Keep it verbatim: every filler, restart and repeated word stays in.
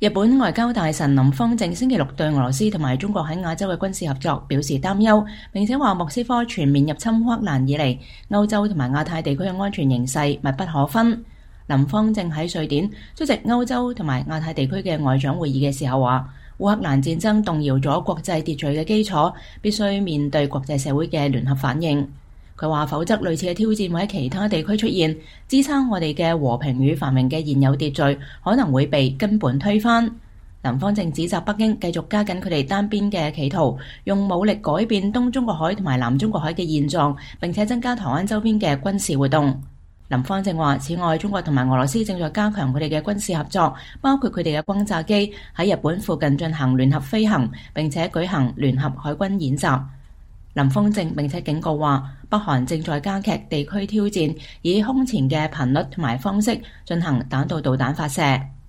日本外交大臣林芳正星期六對俄羅斯同埋中國喺亞洲嘅軍事合作表示擔憂，並且話莫斯科全面入侵烏克蘭以嚟，歐洲同埋亞太地區嘅安全形勢密不可分。林芳正喺瑞典出席歐洲同埋亞太地區嘅外長會議嘅時候話，烏克蘭戰爭動搖咗國際秩序嘅基礎，必須面對國際社會嘅聯合反應。佢話否則類似嘅挑戰會喺其他地區出現，支撐我哋嘅和平與繁榮嘅現有秩序可能會被根本推翻。林芳正指責北京繼續加緊佢哋單邊嘅企圖，用武力改變東中國海同埋南中國海嘅現狀，並且增加台灣周邊嘅軍事活動。林芳正話，此外，中國同埋俄羅斯正在加強佢哋嘅軍事合作，包括佢哋嘅轟炸機喺日本附近進行聯合飛行，並且舉行聯合海軍演習。林芳正並且警告話，北韓正在加劇地區挑戰，以空前嘅頻率同埋方式進行彈道導彈發射。